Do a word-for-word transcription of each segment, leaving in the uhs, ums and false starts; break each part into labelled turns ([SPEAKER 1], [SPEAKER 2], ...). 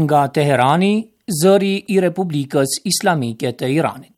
[SPEAKER 1] Nga Teherani, zëri I Republikës Islamike të Iranit.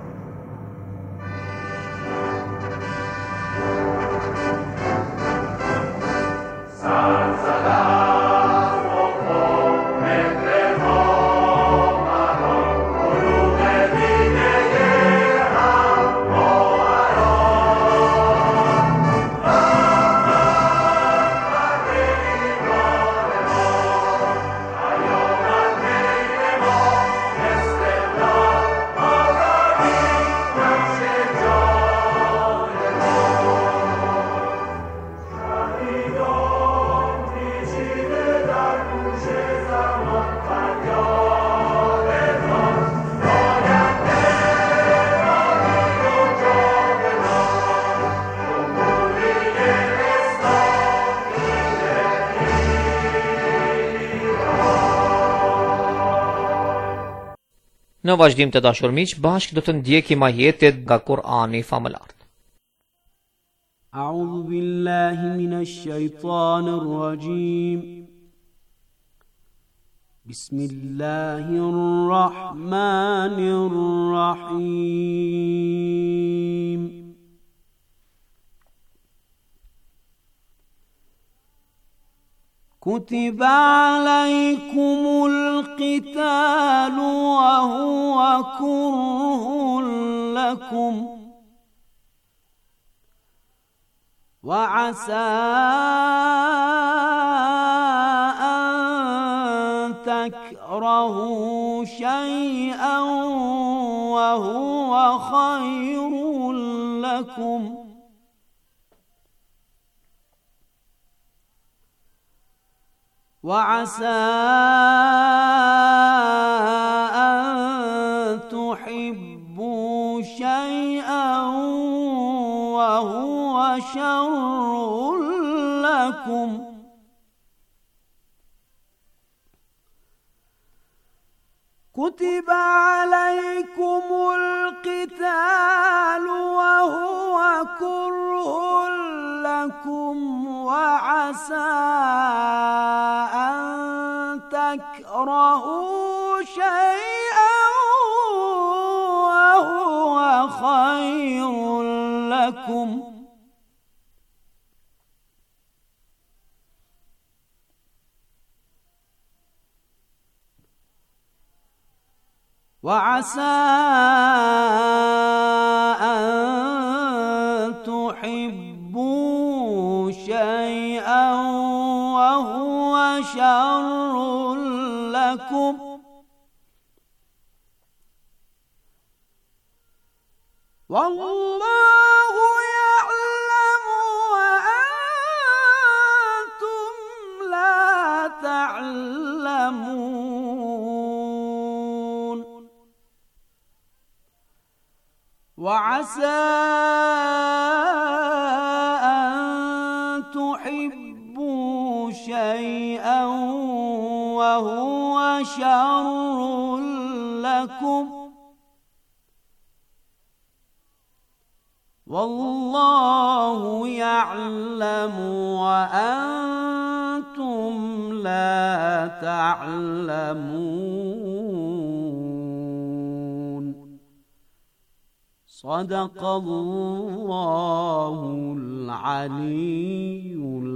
[SPEAKER 2] Në vazhdim të dashur miq, bashkë do të ndjekim ajetet nga Kur'ani famëlar.
[SPEAKER 3] A'udhu billahi minash shaitanir rajim. Bismillahir rahmanir rahim. كتب عليكم القتال وهو كره لكم وعسى أن تكرهوا شيئا وهو خير لكم وعسى أن تحبوا شيئا وهو شر لكم كتب عليكم القتال وهو كره لكم وعسى أن تكرهوا شيئا وهو خير لكم وعسى أن تحبوا شيئا وهو شر لكم والله يعلم وأنتم لا تعلمون وعسى أن تحبوا شيئا وهو شر لكم والله يعلم وأنتم لا تعلمون صدق الله العلي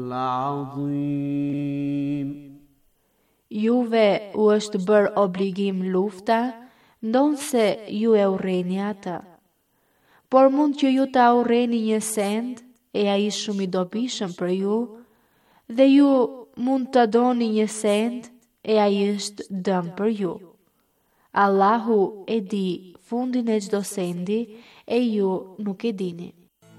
[SPEAKER 3] العظيم.
[SPEAKER 4] Juve u është bërë obligim lufta, ndonse ju e urreni ata. Por mund që ju ta urreni një send, e ai shumë i dobishëm për ju, dhe ju mund të doni një send, e ai është dëm për ju. Allahu e di fundin e çdo sendi, e ju nuk e dini.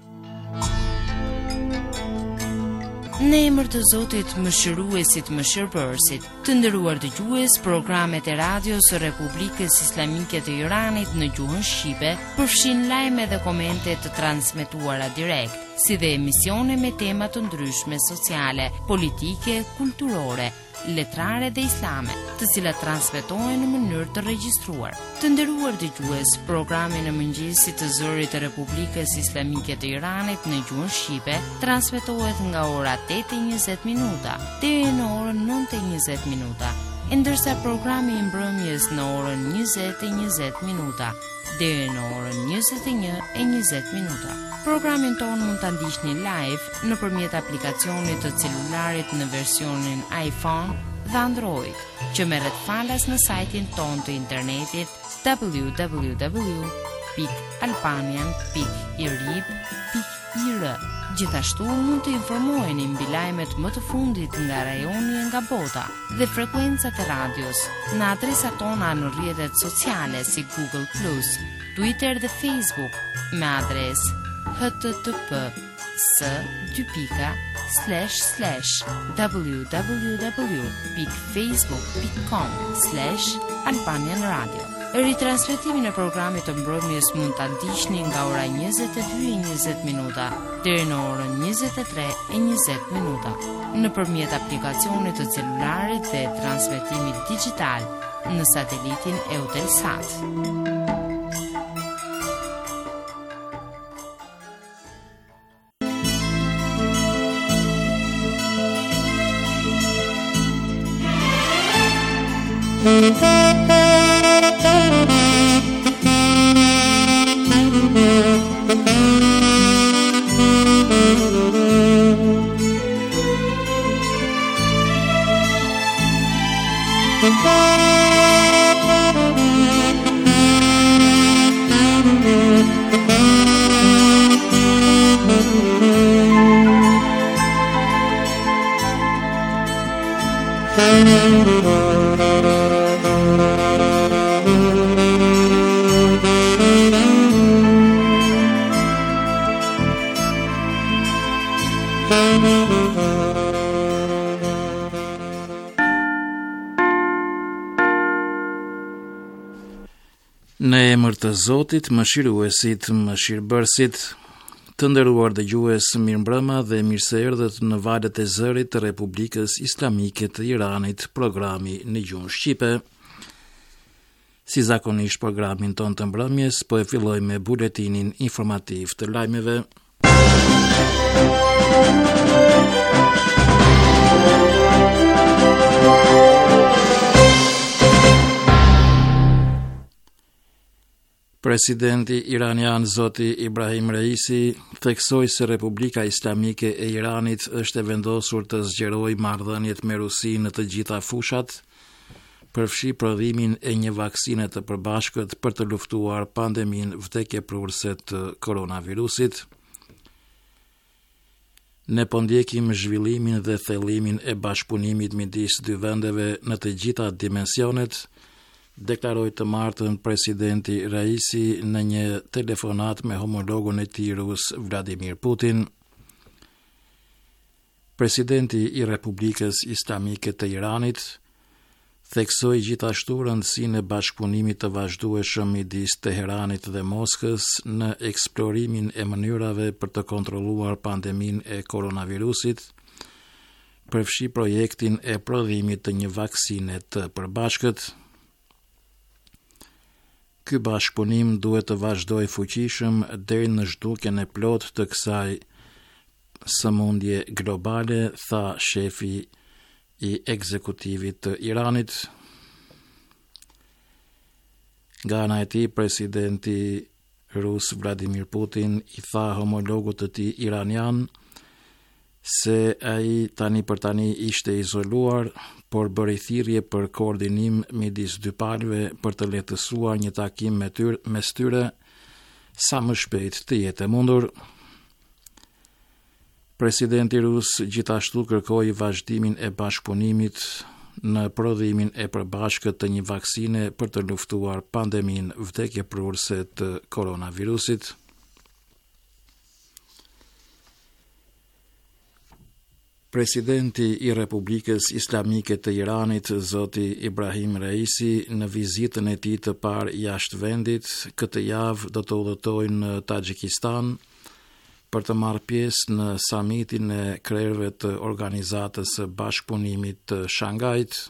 [SPEAKER 5] Në emër të Zotit Mëshiruesit Mëshirbërësit, të nderuar dëgjues, programet e radios së Republikës Islamike të Iranit në gjuhën shqipe përfshin lajme dhe komente të transmetuara direkt, si dhe emisione me tema të ndryshme sociale, politike, kulturore, letrare dhe islame, të cilat transmetohen në mënyrë të regjistruar. Të nderuar dëgjues, programi në mëngjesit të zërit të Republikës Islamike të Iranit në gjuhën shqipe transmetohet nga ora tetë e njëzet minuta deri në orën nëntë e njëzet minuta ndërsa programi i mbrëmjes në orën njëzet e njëzet minuta deri në orën njëzet e një e njëzet minuta. Programin tonë mund ta ndiqni live nëpërmjet aplikacionit të celularit në versionin iPhone dhe Android, që merret falas në sajtin tonë të internetit w w w pikë albanian pikë i r i b pikë i r. Gjithashtu mund të informoheni mbi lajmet më të fundit nga rajoni e nga bota dhe frekuencat e radios në adresat tona në rrjetet sociale si Google plus, Twitter dhe Facebook me adres h t t p s dy pika slash slash w w w pikë facebook pikë com slash albanian radio. Ritransmetimin e programit të mbrëmjes mund ta ndiqni nga ora njëzet e dy e njëzet minuta deri në orën njëzet e tre e njëzet minuta nëpërmjet aplikacionit të celularit dhe transmetimit digjital në satelitin Eutelsat.
[SPEAKER 6] Në emër të Zotit, mëshiruesit, mëshirbërësit, të nderuar dëgjues, mirëmbrëma dhe mirë se erdhët në valët e zërit të Republikës Islamike të Iranit, programi në gjuhën shqipe. Si zakonisht programin ton të mbrëmjes, po e filloj me buletinin informativ të lajmeve. Presidenti iranian Zoti Ibrahim Raisi theksoi se Republika Islamike e Iranit është e vendosur të zgjerojë marrëdhëniet me Rusinë në të gjitha fushat, përfshi prodhimin e një vaksine të përbashkët për të luftuar pandeminë vdekjeprurse të koronavirusit. Ne po ndjekim zhvillimin dhe thellimin e bashkëpunimit midis dy vendeve në të gjitha dimensionet, deklaroi të martën presidenti Raisi në një telefonat me homologun e tij rus Vladimir Putin. Presidenti i Republikës Islamike të Iranit theksoi gjithashtu rëndësinë e bashkëpunimit të vazhdueshëm midis Teheranit dhe Moskës në eksplorimin e mënyrave për të kontrolluar pandeminë e koronavirusit, përfshi projektin e prodhimit të një vaksine të përbashkët. Ky bashkëpunim duhet të vazhdojë fuqishëm deri në zhdukjen e plotë të kësaj sëmundje globale, tha shefi i ekzekutivit të Iranit. Nga ana e tij, presidenti rus Vladimir Putin i tha homologut të tij iranian se ai tani për tani ishte izoluar, por bëri thirrje për koordinim midis dy palëve për të lehtësuar një takim me tyre, mes tyre sa më shpejt të jetë e mundur. Presidenti rus gjithashtu kërkoi vazhdimin e bashkëpunimit në prodhimin e përbashkët të një vaksine për të luftuar pandeminë vdekjeprurse të koronavirusit. Presidenti i Republikës Islamike të Iranit, Zoti Ibrahim Raisi, në vizitën e tij të parë jashtë vendit, këtë javë do të udhëtojë në Tagjikistan për të marrë pjesë në samitin e krerëve të Organizatës së Bashkëpunimit të Shangajit.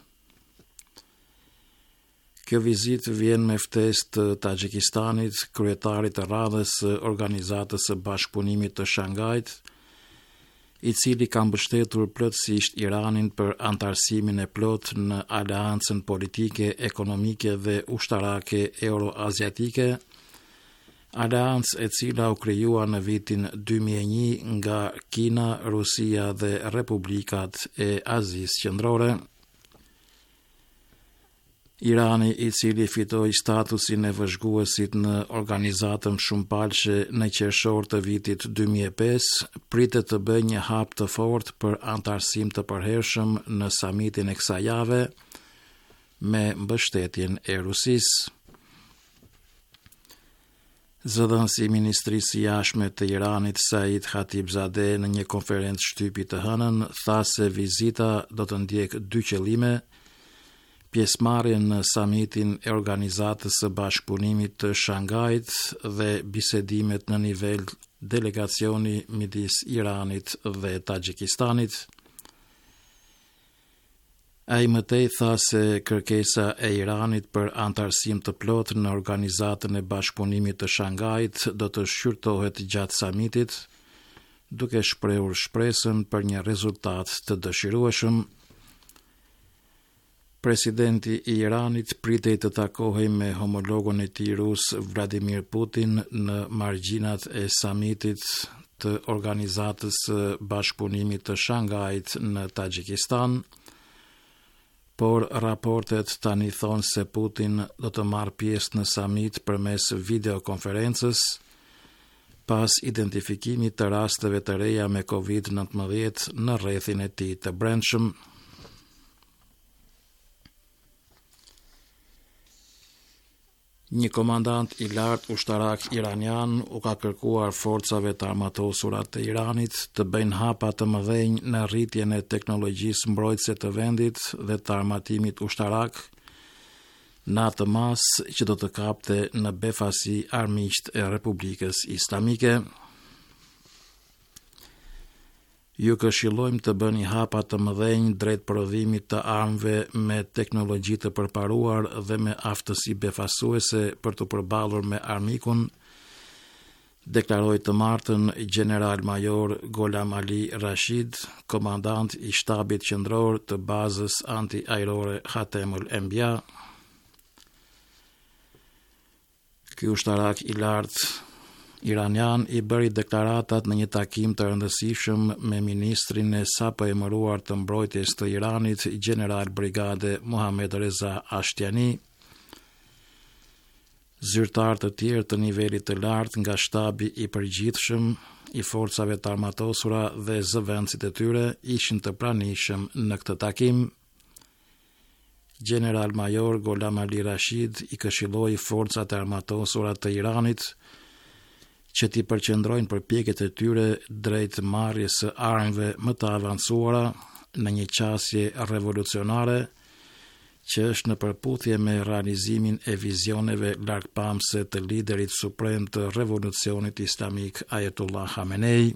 [SPEAKER 6] Kjo vizitë vjen me ftesë të Tagjikistanit, kryetarit të radhës së Organizatës së Bashkëpunimit të Shangajit, i cili ka mbështetur plotësisht Iranin për antarësimin e plot në aleancën politike, ekonomike dhe ushtarake euroaziatike, aleancë e cila u krijuar në vitin dy mijë e një nga Kina, Rusia dhe Republikat e Azisë Qendrore. Irani, i cili fitoi statusin e vëzhguesit në organizatën shumëpalëshe në qershor të vitit dy mijë e pesë, pritet të bëjë një hap të fortë për antarësim të përhershëm në samitin e kësaj jave me mbështetjen e Rusisë. Zëdhënësi i Ministrisë së Jashtme të Iranit Said Khatibzadeh në një konferencë shtypi të hënën tha se vizita do të ndjekë dy qëllime: pjesëmarrjen në samitin e Organizatës së Bashkëpunimit të Shangajit dhe bisedimet në nivel delegacioni midis Iranit dhe Tagjikistanit. Ai mëtej tha se kërkesa e Iranit për antarësim të plotë në Organizatën e Bashkëpunimit të Shangajit do të shqyrtohet gjatë samitit, duke shprehur shpresën për një rezultat të dëshirueshëm. Presidenti i Iranit pritej të takohej me homologun e tij rus Vladimir Putin në margjinat e samitit të Organizatës së Bashkëpunimit të Shangajit në Tagjikistan, por raportet tani thonë se Putin do të marrë pjesë në samit përmes videokonferencës pas identifikimit të rasteve të reja me kovid nëntëmbëdhjetë në rrethin e tij të brendshëm. Një komandant i lartë ushtarak iranian u ka kërkuar forcave të armatosura të Iranit të bëjnë hapa të mëdhenj në rritjen e teknologjisë mbrojtëse të vendit dhe të armatimit ushtarak, në atë mas që do të kapte në befasi armiqt e Republikës Islamike. Ju këshillojmë të bëni hapa të mëdhenj drejt prodhimit të armëve me teknologji të përparuar dhe me aftësi befasuese për të përballur me armikun, deklaroi të martën General Major Gholam Ali Rashid, komandant i shtabit qendror të bazës anti-ajrore Khatemul Enbiya. Ky ushtarak i lartë iranian i bëri deklaratat në një takim të rëndësishëm me ministrin e sapo emëruar të mbrojtjes të Iranit, General Brigade Mohammad Reza Ashtiani. Zyrtar të tjerë të nivelit të lartë nga shtabi i përgjithshëm i forcave të armatosura dhe zëvendësit e tyre ishin të pranishëm në këtë takim. General Major Gholam Ali Rashid i këshilloi forcat e armatosura të Iranit që t'i përqendrojnë përpjekjet e tyre drejt marrjes së armëve më të avancuara në një qasje revolucionare që është në përputhje me realizimin e vizioneve largpamëse të liderit suprem të revolucionit islamik Ayatollah Khamenei.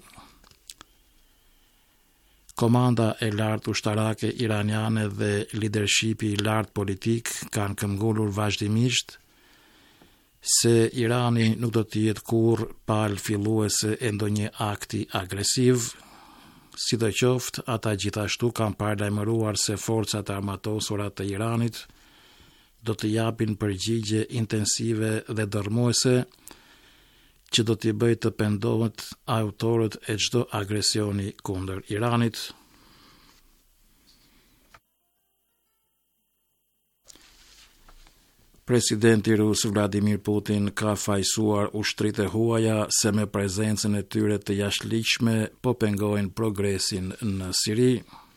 [SPEAKER 6] Komanda e lartë ushtarake iraniane dhe lidershipi i lartë politik kanë këmbgulur vazhdimisht se Irani nuk do të jetë kurrë palë filluese e ndonjë akti agresiv. Sidoqoftë, ata gjithashtu kanë paralajmëruar se forcat armatosura të Iranit do të japin përgjigje intensive dhe dërmuese që do t'i bëjë të pendohet autorët e çdo agresioni kundër Iranit. Presidenti rus Vladimir Putin ka fajsuar ushtritë e huaja se me prezencën e tyre të jashtëligjshme po pengojnë progresin në Siri.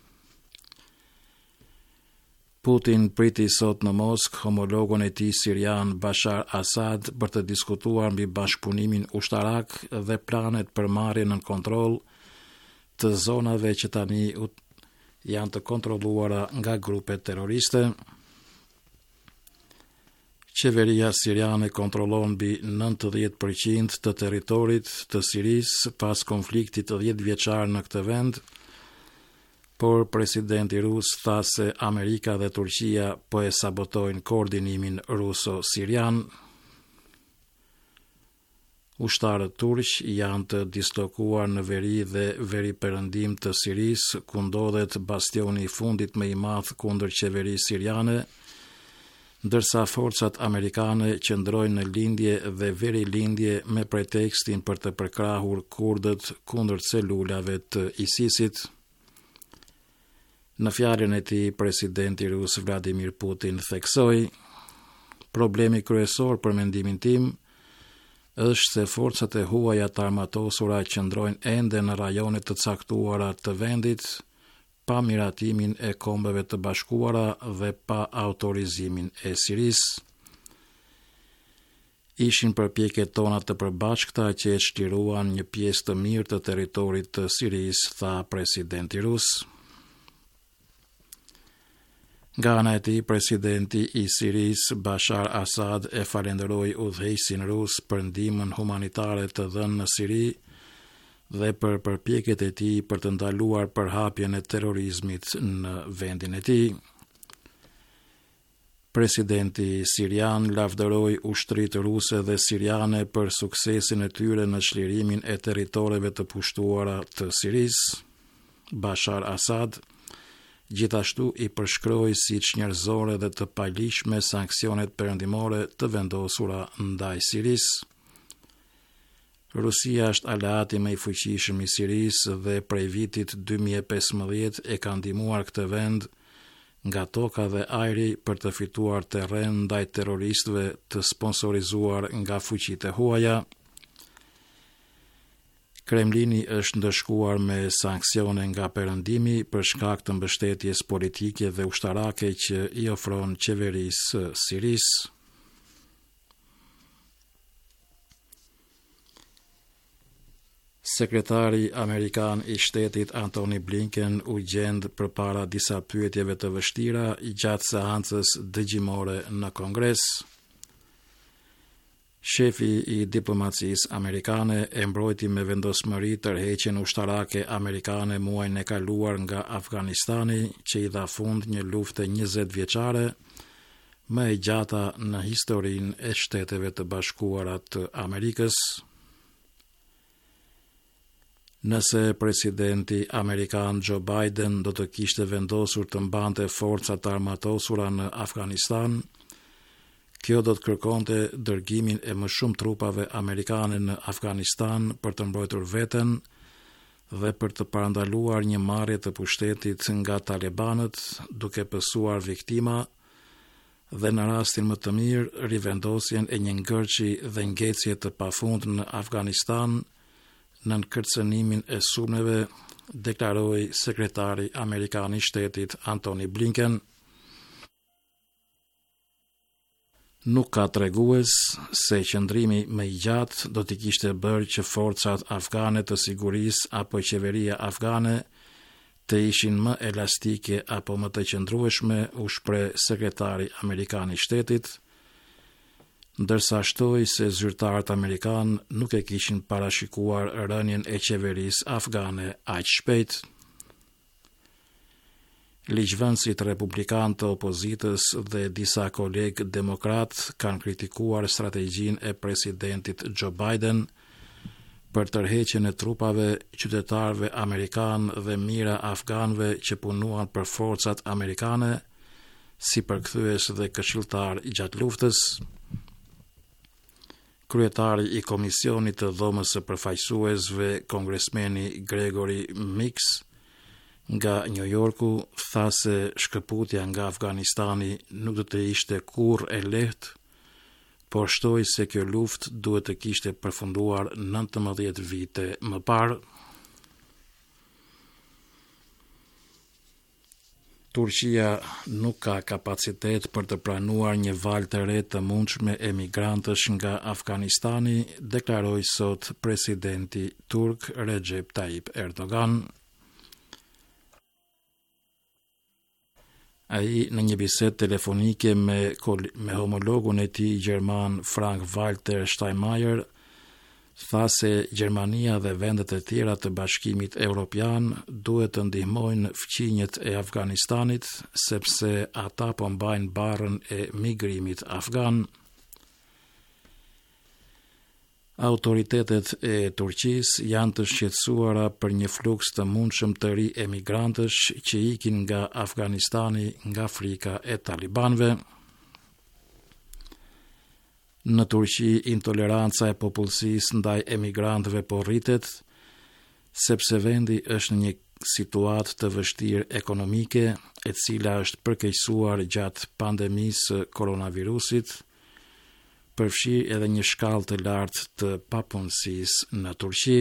[SPEAKER 6] Putin priti sot në Moskë homologun e tij sirian Bashar Assad për të diskutuar mbi bashkëpunimin ushtarak dhe planet për marrjen në kontroll të zonave që tani janë të kontrolluara nga grupe terroriste. Qeveria siriane kontrollon mbi nëntëdhjetë përqind të territorit të Sirisë pas konfliktit të dhjetë vjeçar në këtë vend, por presidenti rus tha se Amerika dhe Turqia po e sabotojnë koordinimin ruso-sirian. Ushtarët turq janë të dislokuar në veri dhe veri perëndim të Sirisë, ku ndodhet bastioni i fundit më i madh kundër qeverisë siriane, ndërsa forcat amerikane qëndrojnë në lindje dhe veri lindje me pretekstin për të përkrahur kurdët kundër celulave të ISIS-it. Në fjalën e tij, presidenti rus Vladimir Putin theksoi: "Problemi kryesor për mendimin tim është se forcat e huaja të armatosura qëndrojnë ende në rajone të caktuara të vendit, pa miratimin e Kombeve të Bashkuara dhe pa autorizimin e Sirisë. Ishin përpjekjet tona të përbashkëta që e çliruan një pjesë të mirë të territorit të Sirisë", tha presidenti rus. Nga ana e tij, presidenti i Sirisë Bashar Assad e falenderoi udhëheqësin rus për ndihmën humanitare të dhënë në Siri dhe për përpjekjet e tij për të ndaluar përhapjen e terrorizmit në vendin e tij. Presidenti sirian lavdëroi ushtrisë ruse dhe siriane për suksesin e tyre në çlirimin e territoreve të pushtuara të Sirisë. Bashar Assad gjithashtu i përshkroi siç njerëzore dhe të paligjshme sanksionet perëndimore të vendosura ndaj Sirisë. Rusia është aleati më i fuqishëm i Sirisë dhe prej vitit dy mijë e pesëmbëdhjetë e ka ndihmuar këtë vend nga toka dhe ajri për të fituar terren ndaj terroristëve të sponsorizuar nga fuqitë e huaja. Kremlini është ndëshkuar me sanksione nga perëndimi për shkak të mbështetjes politike dhe ushtarake që i ofron qeverisë Sirisë. Sekretari Amerikan i Shtetit Antony Blinken u gjend përpara disa pyetjeve të vështira gjatë seancës dëgjimore në Kongres. Shefi i diplomacisë amerikane e mbrojti me vendosmëri tërheqjen ushtarake amerikane muajin e kaluar nga Afganistani, që i dha fund një lufte njëzet vjeçare, më e gjata në historinë e Shteteve të Bashkuara të Amerikës. Nëse presidenti amerikan Joe Biden do të kishte vendosur të mbante forcat armatosura në Afganistan, kjo do të kërkonte dërgimin e më shumë trupave amerikane në Afganistan për të mbrojtur veten dhe për të parandaluar një marrje të pushtetit nga talibanët, duke pësuar viktima dhe në rastin më të mirë rivendosjen e një ngërçi dhe ngjecje të pafundme në Afganistan në kërcënimin e sulmeve, deklaroi sekretari amerikan i Shtetit Antony Blinken. Nuk ka tregues se qëndrimi më i gjatë do t'i kishte bërë që forcat afgane të sigurisë apo qeveria afgane të ishin më elastike apo më të qëndrueshme, u shpreh sekretari amerikan i Shtetit, ndërsa shtoi se zyrtarët amerikan nuk e kishin parashikuar rënien e qeverisë afgane aq shpejt. Ligjvënësit republikan të opozitës dhe disa kolegë demokrat kanë kritikuar strategjinë e presidentit Joe Biden për tërheqjen e trupave, qytetarëve amerikan dhe mijëra afganëve që punuan për forcat amerikane si përkthyes dhe këshilltar gjatë luftës. Kryetari i Komisionit të Dhomës së Përfaqësuesve, kongresmeni Gregory Meeks nga New Yorku, tha se shkëputja nga Afganistani nuk do të ishte kurrë e lehtë, por shtoi se kjo luftë duhet të kishte përfunduar nëntëmbëdhjetë vite më parë. Turqia nuk ka kapacitet për të pranuar një valë të re të mundshme emigrantësh nga Afganistani, deklaroi sot presidenti turk Recep Tayyip Erdogan. Ai në një bisedë telefonike me, me homologun e tij gjerman Frank-Walter Steinmeier tha se Gjermania dhe vendet e tjera të Bashkimit Evropian duhet të ndihmojnë fqinjet e Afganistanit, sepse ata po mbajnë barrën e migrimit afgan. Autoritetet e Turqisë janë të shqetësuara për një fluks të mundshëm të ri emigrantësh që ikin nga Afganistani nga frika e talibanëve. Në Turqi, intoleranca e popullsisë ndaj emigrantëve po rritet, sepse vendi është në një situatë të vështirë ekonomike, e cila është përkeqësuar gjatë pandemisë koronavirusit, përfshirë edhe një shkallë të lartë të papunësisë në Turqi.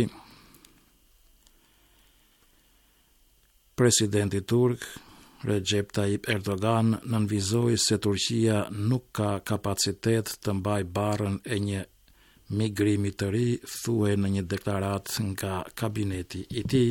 [SPEAKER 6] Presidenti turk Recep Tayyip Erdogan nënvizoi se Turqia nuk ka kapacitet të mbaj barrën e një migrimi të ri, thuaj në një deklaratë nga kabineti i tij.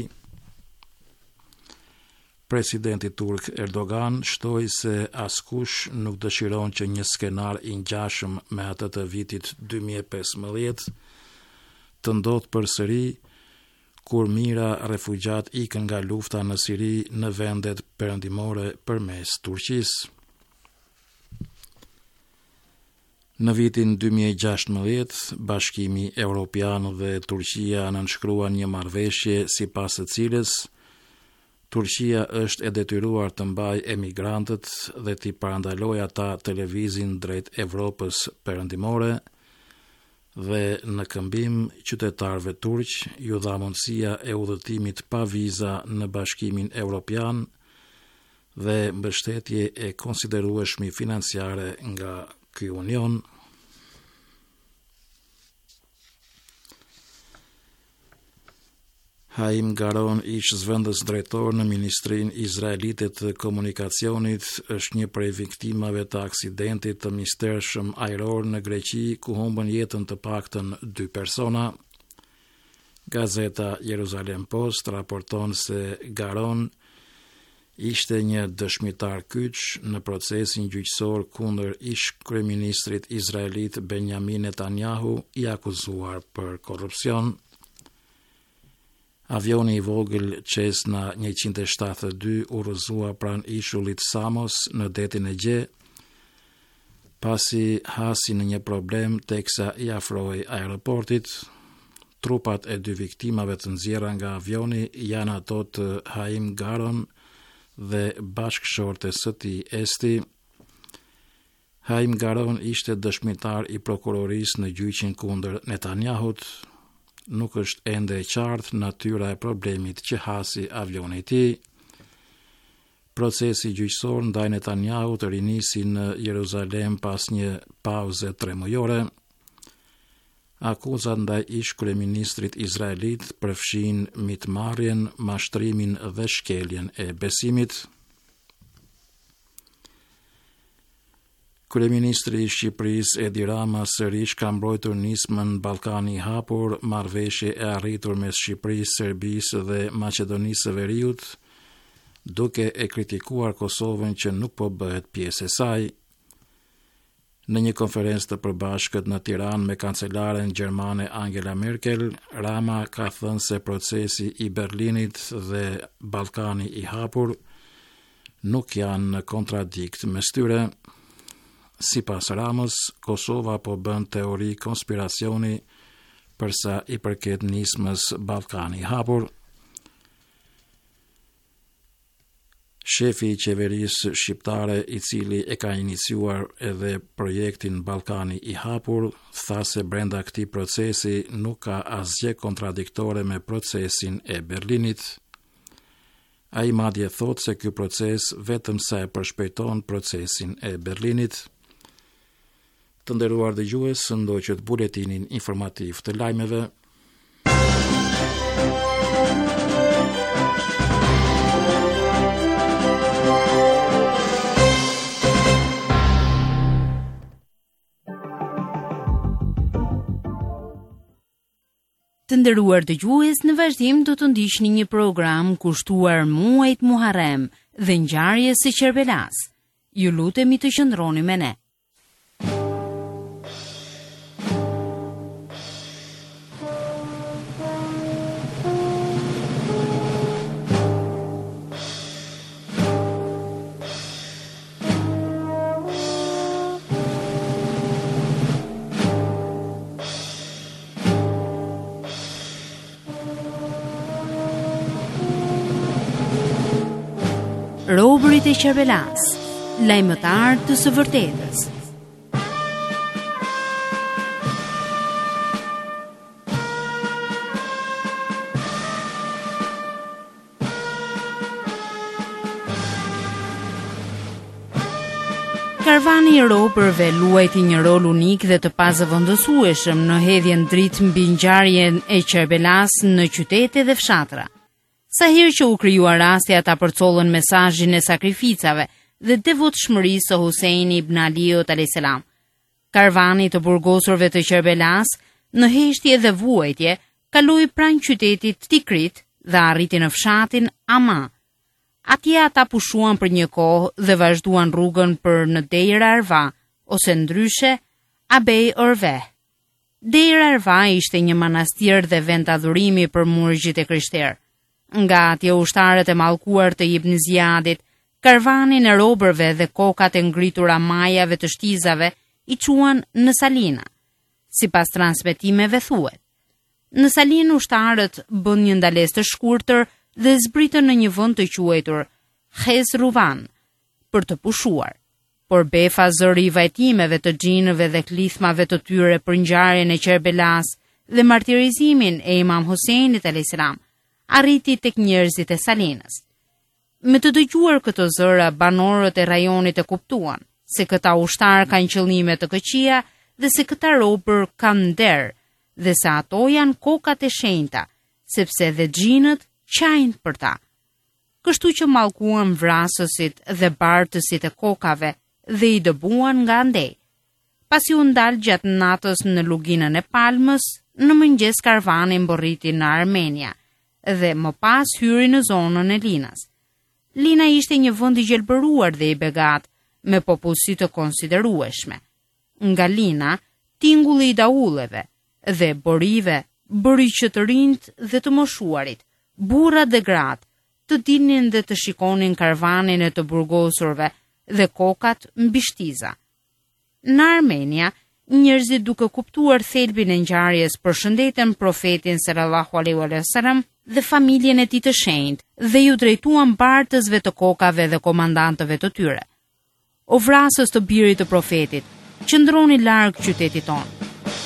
[SPEAKER 6] Presidenti turk Erdogan shtoi se askush nuk dëshiron që një skenar i ngjashëm me atë të vitit dy mijë e pesëmbëdhjetë të ndodhë përsëri, kur mijëra refugjat ikën nga lufta në Siri në vendet perëndimore përmes Turqisë. Në vitin dy mijë e gjashtëmbëdhjetë, Bashkimi Evropian dhe Turqia nënshkruan një marrëveshje sipas së cilës Turqia është e detyruar të mbajë emigrantët dhe t'i parandalojë ata të lëvizin drejt Evropës perëndimore, dhe në këmbim qytetarëve turq ju dha mundësia e udhëtimit pa viza në Bashkimin Evropian dhe mbështetje e konsiderueshme financiare nga ky union. Haim Garon, ish zëvendës drejtor në Ministrinë Izraelite të Komunikacionit, është një prej viktimave të aksidentit të mistershëm ajror në Greqi, ku humbën jetën të paktën dy persona. Gazeta Jerusalem Post raporton se Garon ishte një dëshmitar kyç në procesin gjyqësor kundër ish kryeministrit izraelit Benjamin Netanyahu, i akuzuar për korrupsion. Avioni i vogël Cessna njëqind e shtatëdhjetë e dy urrëzua pranë ishullit Samos në detin e Gje, pasi hasi në një problem teksa i afrohej aeroportit. Trupat e dy viktimave të nxjerra nga avioni janë ato të Haim Garon dhe bashkëshortes së tij Esti. Haim Garon ishte dëshmitar i prokurorisë në gjyqin kundër Netanyahut. Nuk është ende e qartë natyra e problemit që hasi avioni i tij. Procesi gjyqësor ndaj Netanyahut rinisi në Jeruzalem pas një pauze tremujore. Akuzat ndaj ish kryeministrit izraelit përfshin mitmarrjen, mashtrimin dhe shkeljen e besimit. Kryeministri i Shqipërisë Edi Rama sërish ka mbrojtur nismën Ballkani i hapur, marrëveshje e arritur mes Shqipërisë, Serbisë dhe Maqedonisë së Veriut, duke e kritikuar Kosovën që nuk po bëhet pjesë e saj. Në një konferencë të përbashkët në Tiranë me kancelaren gjermane Angela Merkel, Rama ka thënë se procesi i Berlinit dhe Ballkani i hapur nuk janë në kontradikt mes tyre. Sipas Ramës, Kosova po bën teori konspiracioni përsa i përket nismës Ballkani i hapur. Shefi i qeverisë shqiptare, i cili e ka iniciuar edhe projektin Ballkani i hapur, tha se brenda këtij procesi nuk ka asgjë kontradiktore me procesin e Berlinit. Ai madje thot se ky proces vetëm sa e përshpejton procesin e Berlinit. Të nderuar dëgjues, ndoqët buletinin informativ të lajmeve.
[SPEAKER 5] Të nderuar dëgjues, në vazhdim do të ndiqni një program kushtuar muajit Muharrem dhe ngjarjes së Qerbelas. Ju lutemi të qëndroni me ne. Robërit e Qerbelas, lajmëtar të së vërtetës. Karvani i robërve luajti një rol unik dhe të pazëvendësueshëm në hedhjen dritë mbi ngjarjen e Qerbelas në qytete dhe fshatra. Sa herë që u krijua rasti ata përcollën mesazhin e sakrificave dhe devotshmërisë së Huseini ibn Aliut alayhis salam. Karvani të burgosurve të Qerbelas në heshtje dhe vuajtje kaloi pranë qytetit Tikrit dhe arriti në fshatin Ama. Atje ata pushuan për një kohë dhe vazhduan rrugën për në Deir Arva, ose ndryshe Abej Orve. Deir Arva ishte një manastir dhe vend adhurimi për murgjit e krishterë. Nga atje ushtarët e mallkuar të Ibn Ziyadit, karvanin e robërve dhe kokat e ngritura majave të shtizave i quan në Salina. Sipas transmetimeve thuhet, në Salinë ushtarët bën një ndalesë të shkurtër dhe zbritën në një vend të quajtur Hezruvan për të pushuar. Por befa zëri i vajtimeve të xhinëve dhe klithmave të tyre për ngjarjen e Qerbelas dhe martirizimin e Imam Huseinit alayhis salam arriti tek njerëzit e Salinës. Me të dëgjuar këto zëra, banorët e rajonit e kuptuan se këta ushtar kanë qëllime të këqija dhe se këta robër kanë nder dhe se ato janë kokat e shenjta, sepse dhe xhinët qajnë për ta. Kështu që mallkuan vrasësit dhe bartësit e kokave dhe i dëbuan nga andej. Pasi u ndal gjatë natës në luginën e Palmës, në mëngjes karvani mborriti në Armenia dhe më pas hyri në zonën e Linas. Lina ishte një vend i gjelbëruar dhe i begat, me popullsi të konsiderueshme. Nga Lina, tingulli i daulleve dhe borive bëri që të rinjt dhe të moshuarit, burrat dhe gratë, të dinin dhe të shikonin karvanin e të burgosurve dhe kokat mbi shtiza. Në Armenia, njerëzit duke kuptuar thelbin e ngjarjes përshëndetën profetin sallallahu alaihi wasallam dhe familjen e tij të shenjtë dhe ju drejtuan bartësve të kokave dhe komandantëve të tyre. O vrasës të birit të profetit, qëndroni larg qytetit tonë.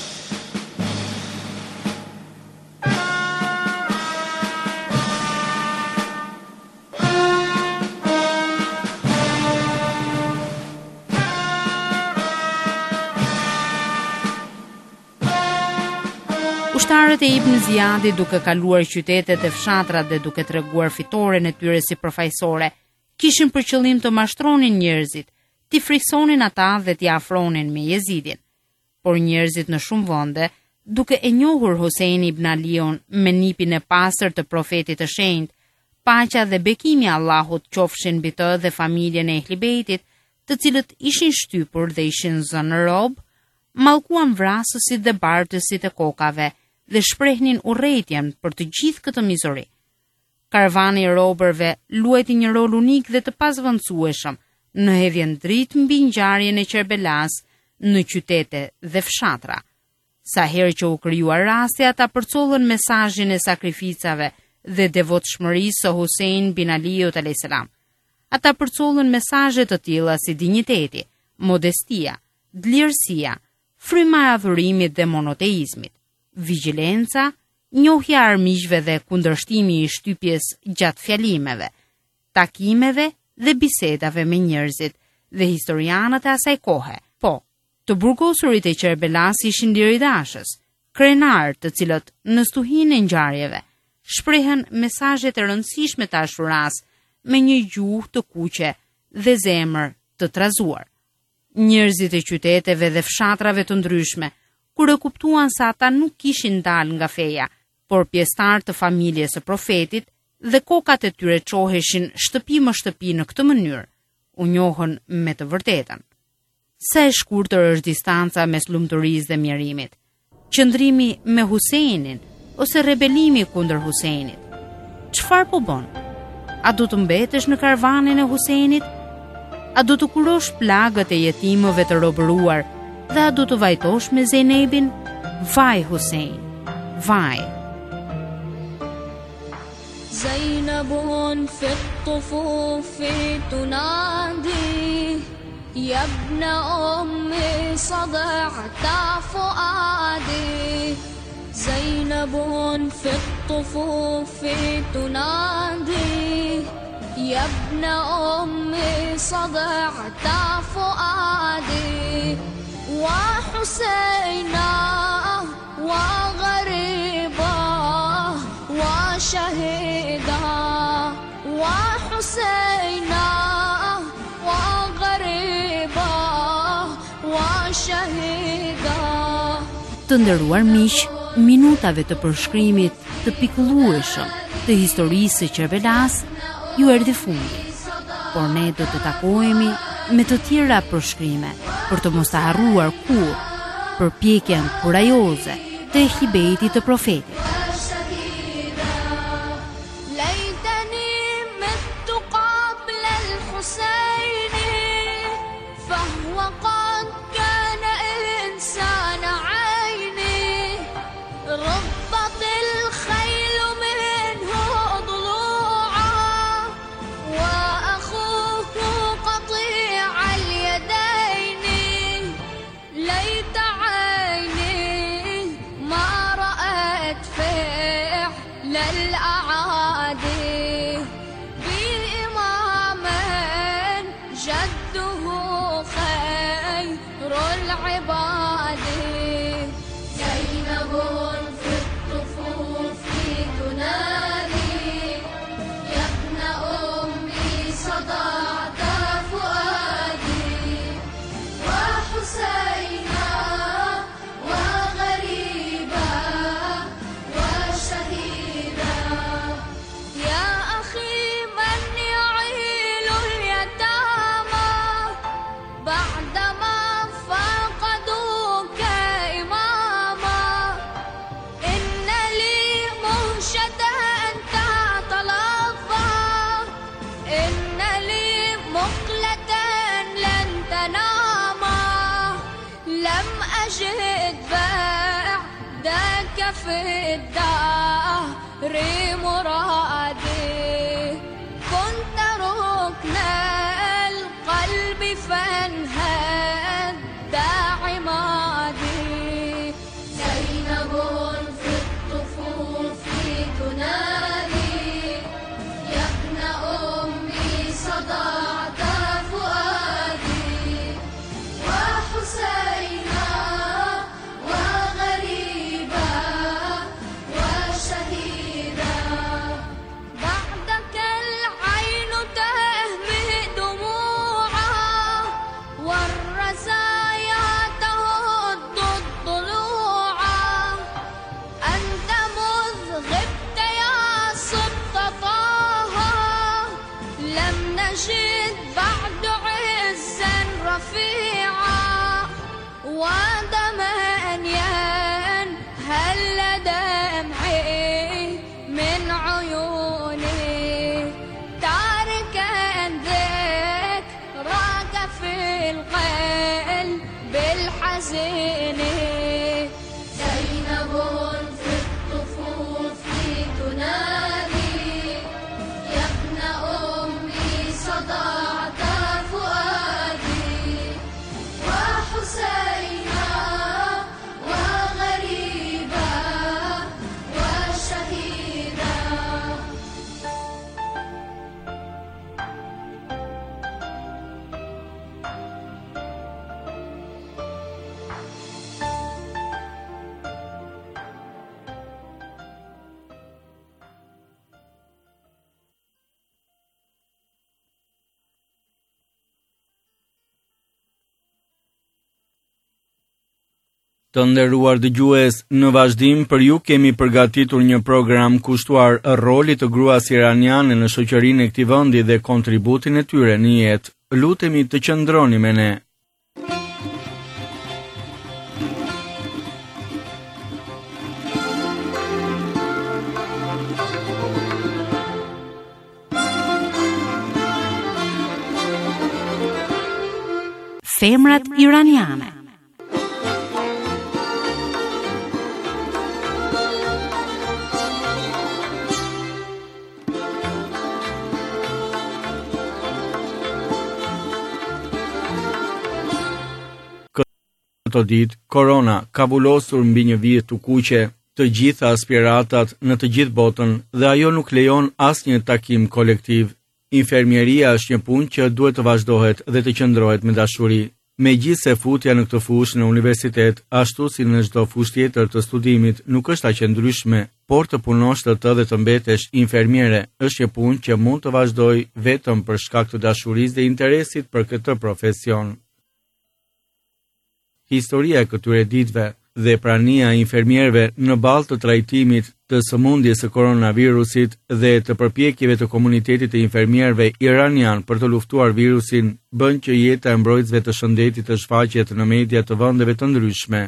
[SPEAKER 5] Ushtarët e Ibn Ziyadit, duke kaluar qytetet e fshatrat dhe duke treguar fitoren e tyre si përfaqësore, kishin për qëllim të mashtronin njerëzit, t'i friksonin ata dhe t'i afronin me Jezidin. Por njerëzit në shumë vende, duke e njohur Huseini ibn Aliun me nipin e pastër të profetit të shenjtë, paqja dhe bekimi i Allahut qofshin mbi të dhe familjen e Ehlibejtit, të cilët ishin shtypur dhe ishin zënë rob, mallkuan vrasësit dhe bartësit e kokave dhe shprehnin urrëtitjen për të gjithë këtë mizori. Karvani i robërve luajti një rol unik dhe të pazvendësueshëm në hedhjen dritë mbi ngjarjen e Qerbelas në qytete dhe fshatra. Sa herë që u krijua rasti, ata përcollën mesazhin e sakrificave dhe devotshmërisë së Husein bin Aliut alayhis salam. Ata përcollën mesazhe të tilla si dinjiteti, modestia, dlirësia, fryma e adhurimit dhe monoteizmit, vigjilenca, njohja e armiqve dhe kundërshtimi i shtypjes gjatë fjalimeve, takimeve dhe bisedave me njerëzit dhe historianët e asaj kohe. Po, të burgosurit e Qerbelas ishin liridashës, krenar të cilët në stuhinë e ngjarjeve shprehen mesazhe të rëndësishme të Ashuras me një gjuhë të kuqe dhe zemër të trazuar. Njerëzit e qyteteve dhe fshatrave të ndryshme, kur e kuptuan se ata nuk kishin dalë nga feja, por pjesëtar të familjes së profetit dhe kokat e tyre çoheshin shtëpi më shtëpi në këtë mënyrë, u njohën me të vërtetën. Sa e shkurtër është distanca mes lumturisë dhe mjerimit, qëndrimi me Huseinin ose rebelimi kundër Huseinit. Çfarë po bën? A do të mbetesh në karvanin e Huseinit? A do të kurosh plagët e jetimëve të robëruar dhe a do të vajtosh me Zejnebin? Vaj Husein, vaj!
[SPEAKER 7] زينب في الطفوف تنادي يا ابن أمي صدعت فؤادي زينب في الطفوف تنادي يا ابن أمي صدعت فؤادي وحسينا وغريبا وشهيدا وحسينا وغريبا وشهيدا.
[SPEAKER 5] Të nderuar miq, minutave të përshkrimit të pikëllueshëm të historisë së Qerbelas ju erdhi fundi. Por ne do të takohemi me të tjera përshkrime për të mos të harruar kur përpjekjen kurajoze të hibejtit të profetit.
[SPEAKER 7] في الدهر مرادي كنت ركن القلب فانهد عمادي زينب في الطفوف تنادي يا ابن أمي صدعت فؤادي وحسينا ودمع ينهل دمعي من عيوني تاركا ذكراك في القلب الحزين زينب في الطفوف تنادي يا ابن أمي صدعت فؤادي وحسينا وغريبا وشهيدا.
[SPEAKER 8] Të nderuar dëgjues, në vazhdim për ju kemi përgatitur një program kushtuar rolit të gruas iraniane në shoqërinë e këtij vendi dhe kontributin e tyre në jetë. Lutemi të qëndroni me ne.
[SPEAKER 5] Femrat iraniane.
[SPEAKER 8] Ato ditë, korona ka vulosur mbi një vit të kuqe të gjitha aspiratat në të gjithë botën dhe ajo nuk lejon asnjë takim kolektiv. Infermieria është një punë që duhet të vazhdohet dhe të qëndrohet me dashuri. Megjithse futja në këtë fushë në universitet, ashtu si në çdo fushë tjetër të studimit, nuk është aq e ndryshme, por të punosh të të dhe të mbetesh infermiere është një punë që mund të vazhdoj vetëm për shkak të dashurisë dhe interesit për këtë profesion. Historia e këtyre ditëve dhe prania e infermierëve në balë të trajtimit të sëmundjes së koronavirusit dhe të përpjekjeve të komunitetit të infermierëve iranian për të luftuar virusin bën që jeta e mbrojtësve të shëndetit të shfaqet në media të vendeve të ndryshme.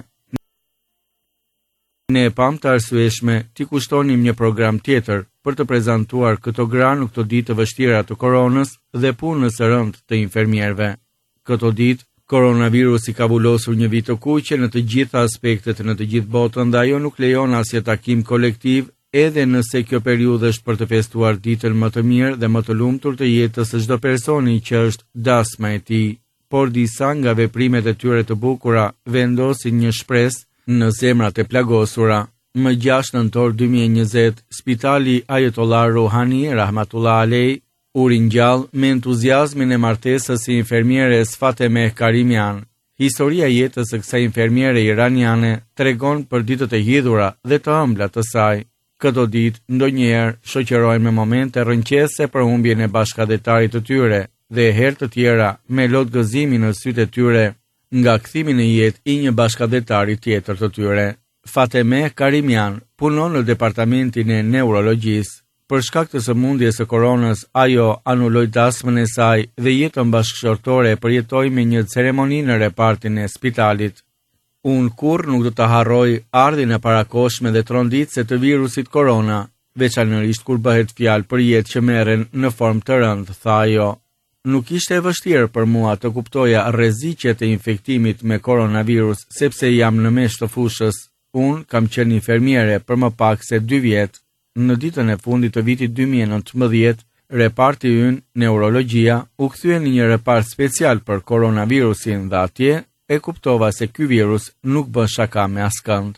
[SPEAKER 8] Ne e pam të arsyeshme t'i kushtonim një program tjetër për të prezantuar këto gra në këto ditë të vështira të koronës dhe punës së rëndë të infermierëve. Këto ditë koronavirusi ka vulosur një vit të kuqe në të gjitha aspektet në të gjithë botën dhe ajo nuk lejon asnjë takim kolektiv, edhe nëse kjo periudhë është për të festuar ditën më të mirë dhe më të lumtur të jetës së çdo personi që është dasma e tij. Por disa nga veprimet e tyre të bukura vendosin një shpresë në zemrat e plagosura. Më gjashtë nëntor dy mijë e njëzet, Spitali Ayatollah Rouhani rahmatullah alej u ringjall me entuziazmin e martesës së infermieres Fatemeh Karimian. Historia e jetës së kësaj infermiere iraniane tregon për ditët e hidhura dhe të ëmbla të saj. Këto ditë ndonjëherë shoqërohen me momente rrënqese për humbjen e bashkëdhetarit të tyre dhe herë të tjera me lot gëzimi në sytë e tyre nga kthimi në jetë i një bashkëdhetari tjetër të tyre. Fatemeh Karimian punon në departamentin e neurologjisë. Për shkak të sëmundjes së koronës, ajo anuloi dasmën e saj dhe jetën bashkëshortore përjetoi me një ceremoni në repartin e spitalit. Unë kurrë nuk do të harroj ardhin e parakoshme dhe tronditëse të virusit korona, veçanërisht kur bëhet fjalë për jetë që merren në formë të rëndë, tha ajo. Nuk ishte e vështirë për mua të kuptoja rreziqet e infektimit me koronavirus sepse jam në mes të fushës. Unë kam qenë infermiere për më pak se dy vjet. Në ditën e fundit të vitit dy mijë e nëntëmbëdhjetë, reparti ynë neurologjia u kthye në një repart special për koronavirusin dhe atje e kuptova se ky virus nuk bën shaka me askënd.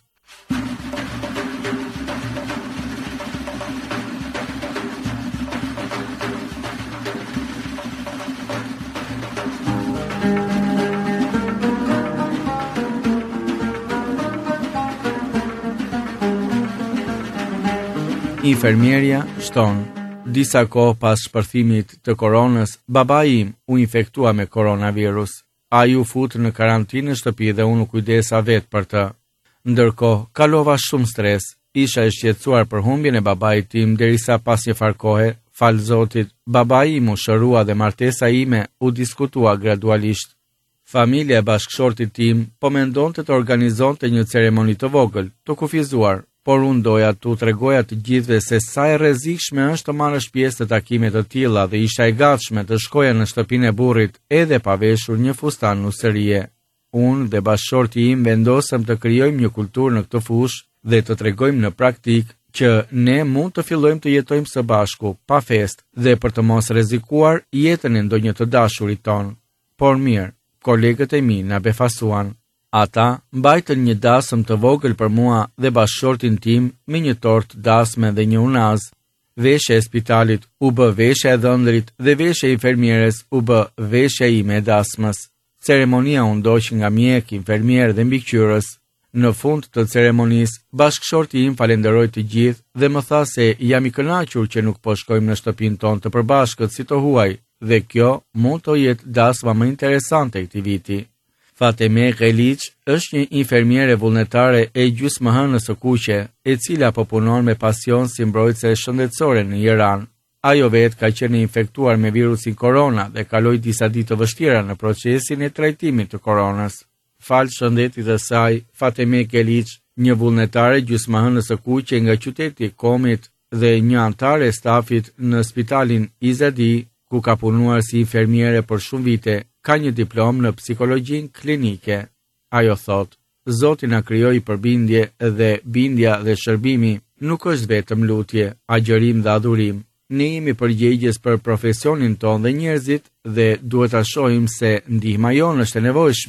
[SPEAKER 8] Infermieria shton. Disa kohë pas shpërthimit të koronës, babai im u infektua me koronavirus. Ai u fut në karantinë në shtëpi dhe unë u kujdesa vetë për të. Ndërkohë, kalova shumë stres. Isha e shqetësuar për humbjen e babait tim derisa pas një farë kohe, fal Zotit, babai im u shërua dhe martesa ime u diskutua gradualisht. Familja e bashkëshortit tim po mendonte të organizonte një ceremoni të vogël, të kufizuar, por unë doja t'u tregoja të gjithëve se sa e rrezikshme është të marrësh pjesë të takime të tilla dhe isha e gatshme të shkoja në shtëpinë e burrit edhe pa veshur një fustan nuserie. Unë dhe bashkëshorti im vendosëm të krijojmë një kulturë në këtë fushë dhe të tregojmë në praktik që ne mund të fillojmë të jetojmë së bashku, pa fest dhe për të mos rrezikuar jetën e ndonjë të dashurit ton. Por mirë, kolegët e mi na befasuan. Ata mbajtën një dasëm të vogël për mua dhe bashkëshortin tim me një tortë dasme dhe një unaz. Veshja e spitalit u bë veshja e dhëndrit dhe veshja e infermieres u bë veshja ime e dasmës. Ceremonia u ndoq nga mjek, infermier dhe mbikëqyrës. Në fund të ceremonisë, bashkëshorti im falenderoi të gjithë dhe më tha se jam i kënaqur që nuk po shkojmë në shtëpinë tonë të përbashkët si të huaj dhe kjo mund të jetë dasma më interesante e këtij viti. Fatemeh Geliç është një infermiere vullnetare e gjysmëhënës së kuqe, e cila po punon me pasion si mbrojtëse shëndetësore në Iran. Ajo vetë ka qenë infektuar me virusin korona dhe kaloi disa ditë të vështira në procesin e trajtimit të koronës. Fal shëndetit të saj, Fatemeh Geliç, një vullnetare gjysmëhënës së kuqe nga qyteti i Komit dhe një anëtare e stafit në spitalin Izadi, ku ka punuar si infermiere për shumë vite, ka një diplom në psikologjinë klinike. Ajo thot, Zoti na krijoi për bindje dhe bindja dhe shërbimi nuk është vetëm lutje, agjërim dhe adhurim. Ne jemi përgjegjës për profesionin ton dhe njerëzit dhe duhet ta shohim se ndihma jonë është e nevojshme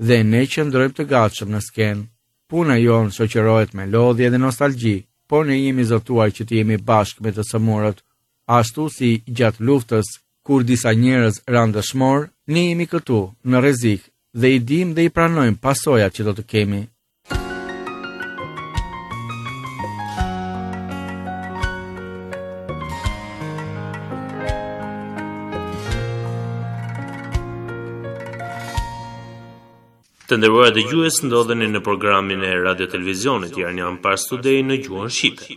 [SPEAKER 8] dhe ne qëndrojmë të gatshëm në skenë. Puna jonë shoqërohet me lodhje dhe nostalgji, por ne jemi zotuar që të jemi bashkë me të sëmurët. Ashtu si gjatë luftës, kur disa njerëz ranë dëshmor, ne jemi këtu, në rrezik, dhe i dim dhe i pranojmë pasojat që do të kemi.
[SPEAKER 9] Të nderuar dëgjues, ndodheni në programin e Radio Televizionit Iranian Pars Today në gjuhën shqipe.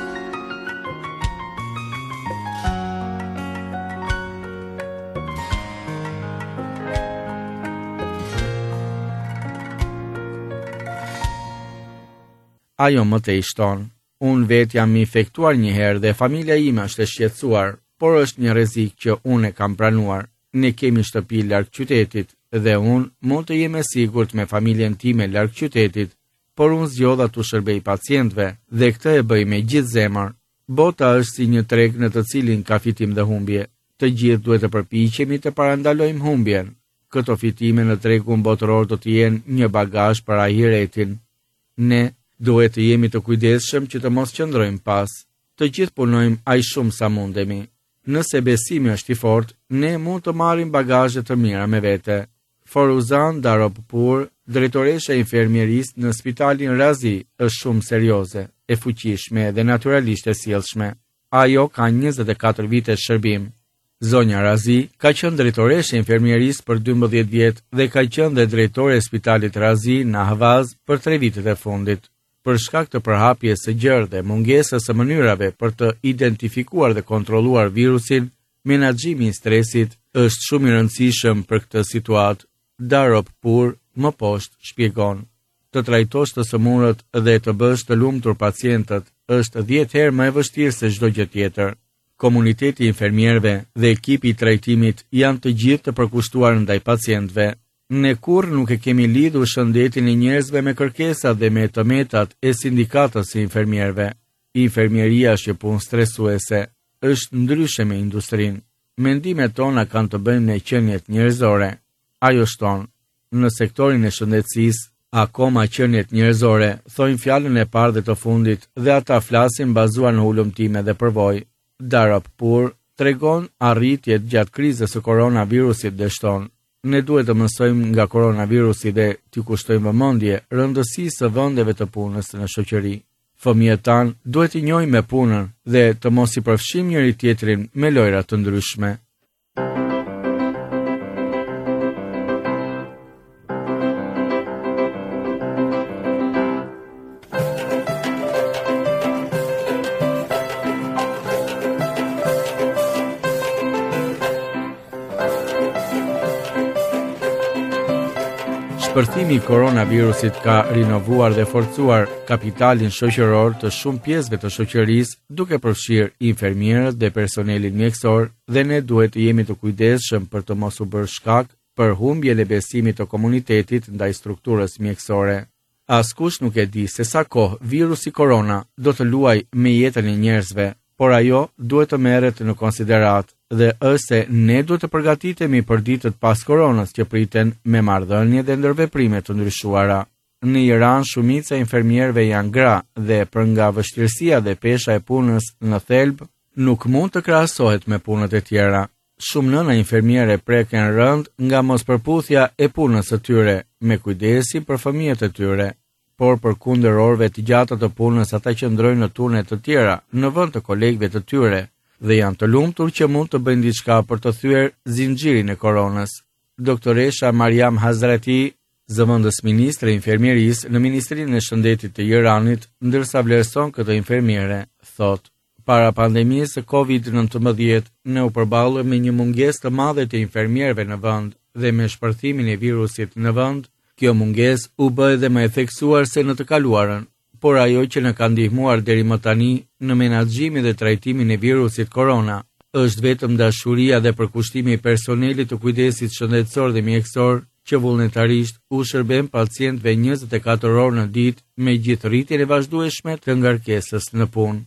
[SPEAKER 8] Ajo më të ishton. Unë vetë jam infektuar një herë dhe familja ime është e shqetësuar, por është një rrezik që unë e kam pranuar. Ne kemi shtëpi larg qytetit dhe unë mund të jem e sigurt me familjen time larg qytetit, por unë zgjodha të shërbej pacientëve dhe këtë e bëj me gjithë zemër. Bota është si një treg në të cilin ka fitim dhe humbje. Të gjithë duhet të përpiqemi të parandalojmë humbjen. Këto fitime në tregun botëror do të jenë një bagazh për ahiretin. Ne duhet të jemi të kujdesshëm që të mos qëndrojmë pas. Të gjithë punojmë aq shumë sa mundemi. Nëse besimi është i fortë, ne mund të marrim bagazhe të mira me vete. Foruzan Daropur, drejtoresha e infermierisë në Spitalin Razi, është shumë serioze, e fuqishme dhe naturalisht e sjellshme. Ajo ka njëzet e katër vite shërbim. Zonja Razi ka qenë drejtoreshe e infermierisë për dymbëdhjetë vjet dhe ka qenë dhe drejtore e Spitalit Razi në Ahvaz për tre vitet e fundit. Për shkak të përhapjes së gjerë dhe mungesës së mënyrave për të identifikuar dhe kontrolluar virusin, menaxhimi i stresit është shumë i rëndësishëm për këtë situatë. Daropur më poshtë shpjegon. Të trajtosh të sëmurët dhe të bësh të lumtur pacientët është dhjetë herë më e vështirë se çdo gjë tjetër. Komuniteti i infermierëve dhe ekipi i trajtimit janë të gjithë të përkushtuar ndaj pacientëve. Ne kurrë nuk e kemi lidhur shëndetin e njerëzve me kërkesat dhe me tëmetat e sindikatës së infermierëve. Infermieria është punë stresuese, është ndryshe me industrinë. Mendimet tona kanë të bëjnë me qeniet njerëzore. Ajo shton, në sektorin e shëndetësisë, akoma qeniet njerëzore thojnë fjalën e parë dhe të fundit dhe ata flasin bazuar në ulëmtime dhe përvojë. Daropur tregon arritjet gjatë krizës së koronavirusit dhe shton: ne duhet të mësojmë nga koronavirusi dhe t'i kushtojmë vëmendje rëndësisë së vendeve të punës në shoqëri. Fëmijët tanë duhet t'i njohim me punën dhe të mos i përfshijmë njëri tjetrin me lojra të ndryshme. Shpërthimi i koronavirusit ka rinovuar dhe forcuar kapitalin shoqëror të shumë pjesëve të shoqërisë, duke përfshirë infermierët dhe personelin mjekësor, dhe ne duhet të jemi të kujdesshëm për të mos u bërë shkak për humbjen e besimit të komunitetit ndaj strukturës mjekësore. Askush nuk e di se sa kohë virusi korona do të luajë me jetën e njerëzve, por ajo duhet të merret në konsiderat dhe është se ne duhet të përgatitemi për ditët pas koronës që priten me marrëdhënie dhe ndërveprime të ndryshuara. Në Iran, shumica e infermierëve janë gra dhe për nga vështirësia dhe pesha e punës në thelb, nuk mund të krahasohet me punët e tjera. Shumë nëna infermiere preken rënd nga mospërputhja e punës së tyre, me kujdesin për fëmijët e tyre. Por për kundër orëve të gjata të punës ata qëndrojnë në turne të tjera në vend të kolegëve të tyre dhe janë të lumtur që mund të bëjnë diçka për të thyer zinxhirin e koronës. Doktoresha Mariam Hazreti, zëvendës ministre infermierisë në Ministrinë e Shëndetit të Iranit, ndërsa vlerëson këtë infermiere, thotë: para pandemisë së kovid nëntëmbëdhjetë, ne u përballëm me një mungesë të madhe të infermierëve në vend dhe me shpërthimin e virusit në vend, kjo mungesë u bë edhe më e theksuar se në të kaluarën, por ajo që në ka ndihmuar deri më tani në menaxhimin dhe trajtimin e virusit korona është vetëm dashuria dhe përkushtimi i personelit të kujdesit shëndetësor dhe mjekësor që vullnetarisht u shërben pacientëve njëzet e katër orë në ditë me gjithë rritjen e vazhdueshme të ngarkesës në punë.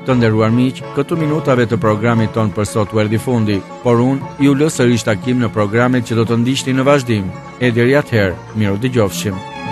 [SPEAKER 8] Të nderuar miq, këtu minutave të programit ton për sot u erdhi fundi, por unë ju lë sërish takim në programet që do të ndiqni në vazhdim. E deri atëherë, miru dëgjofshim.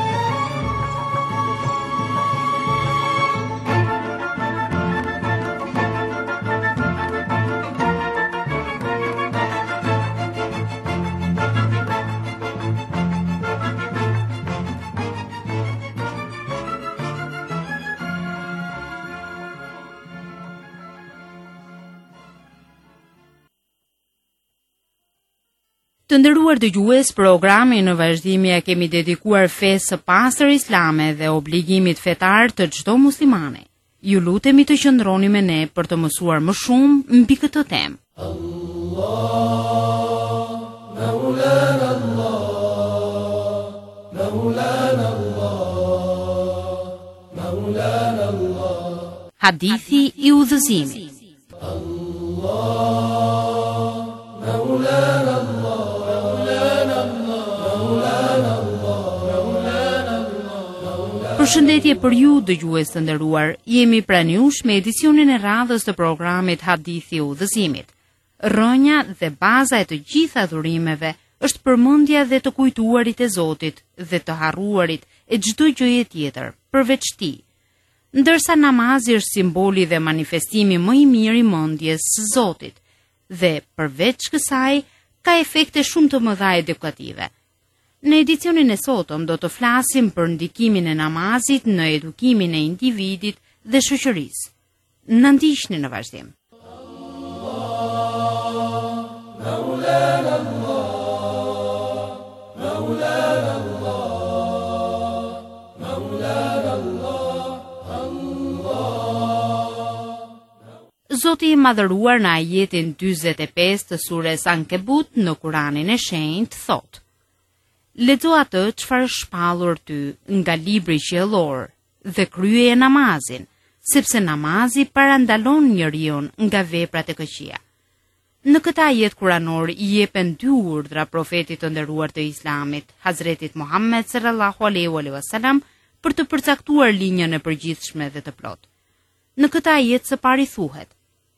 [SPEAKER 5] Të nderuar dëgjues, programin në vazhdimje e kemi dedikuar fesë së pastër islame dhe obligimit fetar të çdo muslimane. Ju lutemi të qëndroni me ne për të mësuar më shumë mbi këtë temë.
[SPEAKER 10] Allah, Maulana Allah, Maulana Allah, Maulana Allah.
[SPEAKER 5] Hadithi i udhëzimit.
[SPEAKER 10] Allah, Maulana Allah.
[SPEAKER 5] Përshëndetje për ju dëgjues të nderuar, jemi pranë jush me edicionin e radhës të programit Hadithi i udhëzimit. Rrënja dhe baza e të gjitha adhurimeve është përmendja dhe të kujtuarit e Zotit dhe të harruarit e çdo gjëje tjetër, përveç tij. Ndërsa namazi është simboli dhe manifestimi më i mirë i mendjes së Zotit dhe përveç kësaj ka efekte shumë të mëdha edukative. Në edicionin e sotëm do të flasim për ndikimin e namazit në edukimin e individit dhe shoqërisë. Na ndiqni në vazhdim. Zoti i madhëruar në ajetin dyzet e pesë të sures Ankebut në Kuranin e Shenjtë thotë: Lexo atë çfarë shpallur ty nga libri qiellor dhe kryeje namazin, sepse namazi parandalon njeriu nga veprat e këqija. Në këtë ajet kuranor i jepen dy urdhra profetit të nderuar të Islamit, Hazretit Muhammed sallallahu alaihi wasallam, për të përcaktuar linjën e përgjithshme dhe të plotë. Në këtë ajet së pari thuhet: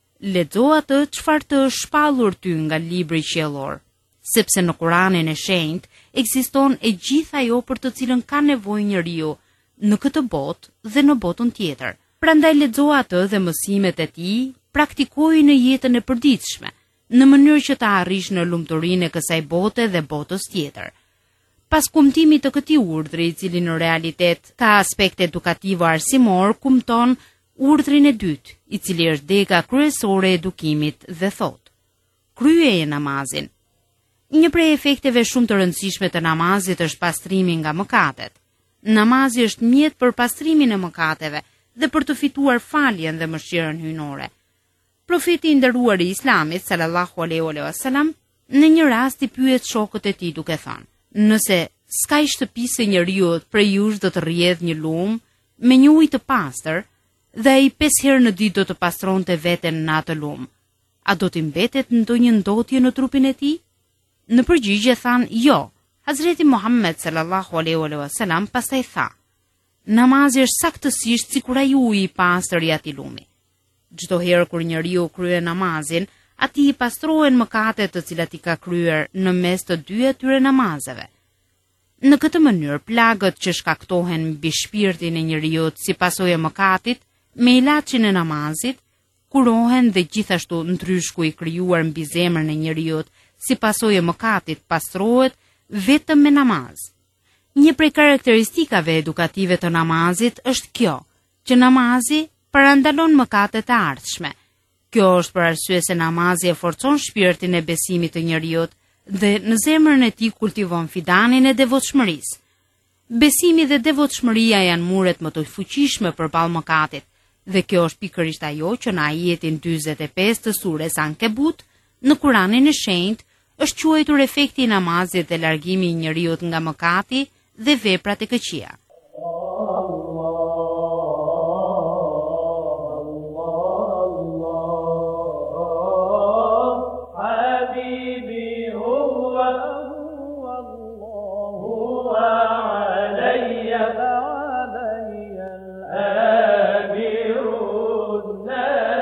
[SPEAKER 5] Lexo atë çfarë të është shpallur ty nga libri qiellor, sepse në Kuranin e Shenjtë ekziston e gjithë ajo për të cilën ka nevojë njeriu në këtë botë dhe në botën tjetër. Prandaj lexo atë dhe mësimet e tij praktikoji në jetën e përditshme, në mënyrë që të arrish në lumturinë e kësaj bote dhe botës tjetër. Pas kumtimit të këtij urdhri, i cili në realitet ka aspekt edukativ arsimor, kumton urdhrin e dytë, i cili është dega kryesore e edukimit dhe thotë: Kryeje namazin. Një prej efekteve shumë të rëndësishme të namazit është pastrimi nga mëkatet. Namazi është mjet për pastrimin e mëkateve dhe për të fituar faljen dhe mëshirën hyjnore. Profeti i nderuar i Islamit sallallahu alaihi wasallam në një rast i pyet shokët e tij duke thënë: Nëse s'ka i shtëpisë e njeriu prej jush do të rrjedh një lum me një ujë të pastër dhe ai pesë herë në ditë do të pastronte veten në atë lum, a do t'i mbetet ndonjë ndotje në trupin e tij? Në përgjigje than jo. Hazreti Muhammed sallallahu alaihi wasallam pastaj tha: Namazi është saktësisht sikur ai uji i pastër i atij lumi. Çdo herë kur njeriu kryen namazin, atij i pastrohen mëkatet të cilat i ka kryer në mes të dy atyre namazeve. Në këtë mënyrë, plagët që shkaktohen mbi shpirtin e njeriu si pasojë e mëkatit, me ilaçin e namazit, kurohen dhe gjithashtu ndryshku i krijuar mbi zemrën e njeriu si pasojë e mëkatit pastrohet vetëm me namaz. Një prej karakteristikave edukative të namazit është kjo, që namazi parandalon mëkatet e ardhshme. Kjo është për arsye se namazi e forcon shpirtin e besimit të njeriu dhe në zemrën e tij kultivon fidanin e devotshmërisë. Besimi dhe devotshmëria janë muret më të fuqishme përballë mëkatit, dhe kjo është pikërisht ajo që në ajetin dyzet e pesë të sures Ankebut në Kuranin e Shenjtë është quajtur efekti i namazit dhe largimi i njeriu nga mëkati dhe veprat e këqija.
[SPEAKER 10] علي فعلي الآمر الناس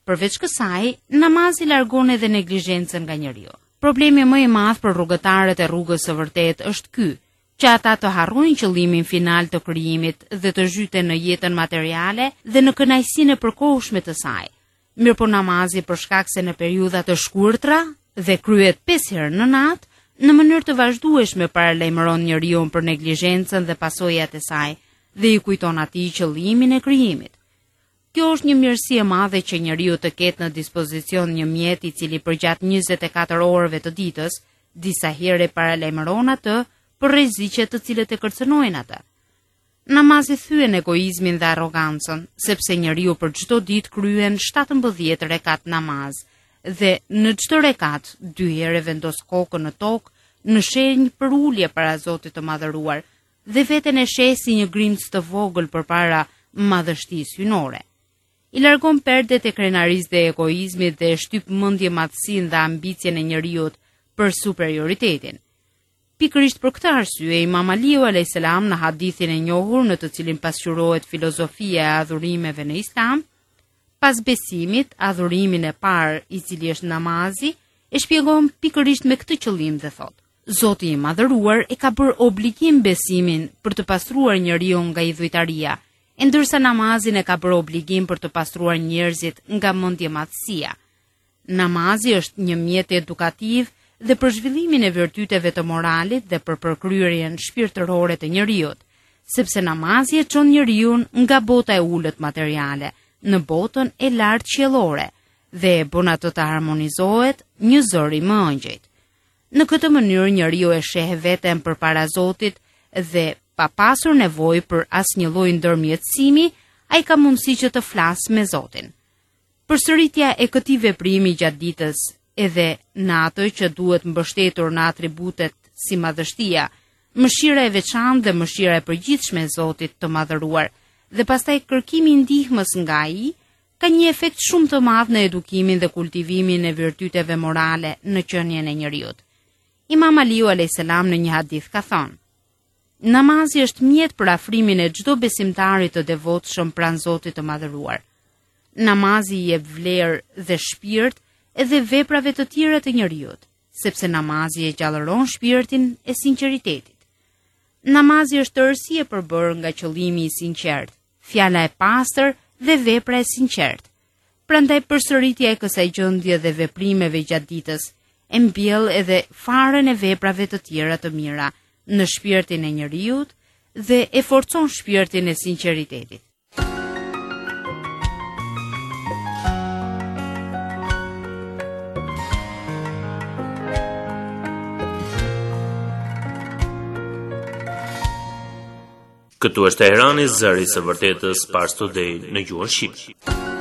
[SPEAKER 5] Përveç kësaj, namazi largon edhe neglizhencën nga njeriu. Problemi më i madh për rrugëtarët e rrugës së vërtetë është ky, që ata të harrojnë qëllimin final të krijimit dhe të zhyten në jetën materiale dhe në kënaqësinë e përkohshme të saj. Mirëpo namazi për shkak se në periudha të shkurtra dhe kryhet pesë herë në natë, në mënyrë të vazhdueshme paralajmëron njeriu për neglizhencën dhe pasojat e saj dhe i kujton atij qëllimin e krijimit. Kjo është një mirësi e madhe që njeriu të ketë në dispozicion një mjet i cili përgjatë njëzet e katër orëve të ditës, disa herë paralajmëron atë për rreziqet të cilët e kërcënojnë atë. Namazi thyen egoizmin dhe arrogancën, sepse njeriu për çdo ditë kryen shtatëmbëdhjetë rekat namaz dhe në çdo rekat dy herë vendos kokën në tokë në shenjë për ulje para Zotit të Madhëruar dhe veten e sheh si një grimc të vogël përpara madhështisë hyjnore. I largon perdet e krenarisë dhe egoizmit dhe shtyp mendje madhsinë dhe ambicien e njeriu për superioritetin. Pikërisht për këtë arsye, Imam Aliu alayhis salam në hadithin e njohur në të cilin pasqyrohet filozofia e adhurimeve në Islam, pas besimit, adhurimin e parë, i cili është namazi, e shpjegon pikërisht me këtë qëllim dhe thot: Zoti i Madhëruar e ka bërë obligim besimin për të pastruar njeriu nga idhujtaria, e ndërsa namazin e ka bërë obligim për të pastruar njerëzit nga mendjemadhësia. Namazi është një mjet edukativ dhe për zhvillimin e virtyteve të moralit dhe për përkryrjen shpirtërore të njeriut, sepse namazi e çon njeriu nga bota e ulët materiale në botën e lartë qiellore dhe e bën atë të harmonizohet një zëri më ëngjëjt. Në këtë mënyrë njeriu e sheh veten përpara Zotit dhe pa pasur nevojë për asnjë lloj ndërmjetësimi, ai ka mundësi që të flasë me Zotin. Përsëritja e këtij veprimi gjatë ditës, edhe në atë që duhet mbështetur në atributet si madhështia, mëshira e veçantë dhe mëshira e përgjithshme e Zotit të Madhëruar, dhe pastaj kërkimi i ndihmës nga ai, ka një efekt shumë të madh në edukimin dhe kultivimin e virtyteve morale në qenien e njeriut. Imam Aliu alayhis salam në një hadith ka thënë: Namazi është mjet për afrimin e çdo besimtarit të devotshëm pranë Zotit të Madhëruar. Namazi i jep vlerë dhe shpirt edhe veprave të tjera të njeriut, sepse namazi e gjallëron shpirtin e sinqeritetit. Namazi është tërësi e përbërë nga qëllimi i sinqert, fjala e pastër dhe vepra e sinqert. Prandaj përsëritja e kësaj gjendje dhe veprimeve gjatë ditës e mbjell edhe farën e veprave të tjera të mira në shpirtin e njeriut dhe e forcon shpirtin e sinqeritetit.
[SPEAKER 9] Këtu është Teherani, zëri i së vërtetës, Pars Today në gjuhën shqipe.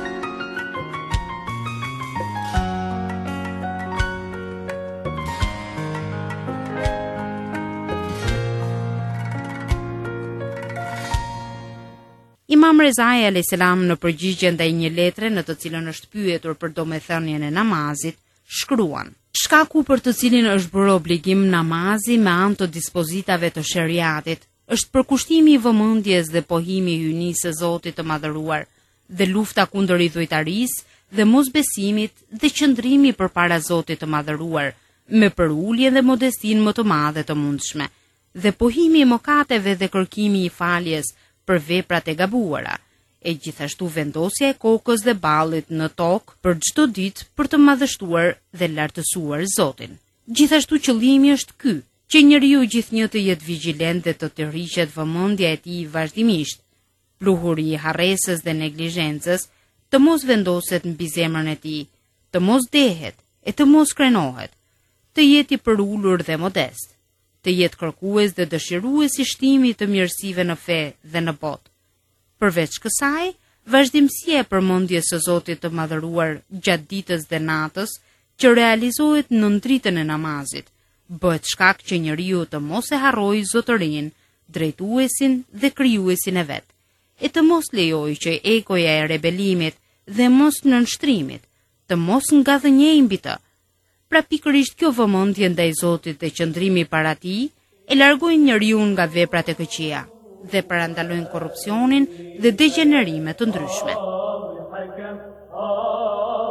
[SPEAKER 5] Imam Rezai alayhis salam në përgjigje ndaj një letre në të cilën është pyetur për domethënien e namazit, shkruan: Shkaku për të cilin është bërë obligim namazi me anë të dispozitave të sheriatit është përkushtimi i vëmendjes dhe pohimi i hyjnisë së Zotit të Madhëruar dhe lufta kundër idhujtarisë dhe mosbesimit dhe qëndrimi përpara Zotit të Madhëruar me përulje dhe modestinë më të madhe të mundshme dhe pohimi i mëkateve dhe kërkimi i faljes për veprat e gabuara, e gjithashtu vendosja e kokës dhe ballit në tokë për çdo ditë për të madhështuar dhe lartësuar Zotin. Gjithashtu qëllimi është ky, që njeriu gjithnjë të jetë vigjilent dhe të tërhiqet vëmendja e tij vazhdimisht. Pluhuri i harresës dhe neglizhencës të mos vendoset mbi zemrën e tij, të mos dehet e të mos krenohet, të jetë i përulur dhe modest, të jetë kërkues dhe dëshirues i shtimit të mirësive në fe dhe në botë. Përveç kësaj, vazhdimësia e përmendjes së Zotit të Madhëruar gjatë ditës dhe natës, që realizohet në ndritën e namazit, bëhet shkak që njeriu të mos e harrojë Zotërinë, drejtuesin dhe krijuesin e vet, e të mos lejojë që egoja e rebelimit dhe mos nënshtrimit të mos ngadhënjejë mbi të. Pra pikërisht kjo vëmendje ndaj Zotit dhe qëndrimi para tij e largojnë njeriu nga veprat e këqija dhe parandalojnë korrupsionin dhe degenerime të ndryshme.